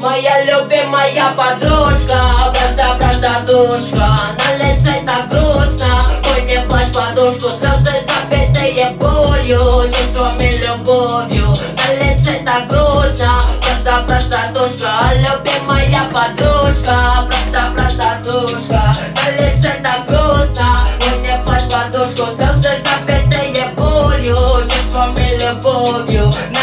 Моя любимая подружка, просто простодушка. На лице так грустно, ой, не плачь, подушку. Слезы запитые болью, чувствами, любовью. На лице так грустно, просто простодушка. Любимая подружка, просто простодушка. На лице так грустно, ой, не плачь, подушку. Слезы запитые болью, чувствами, любовью.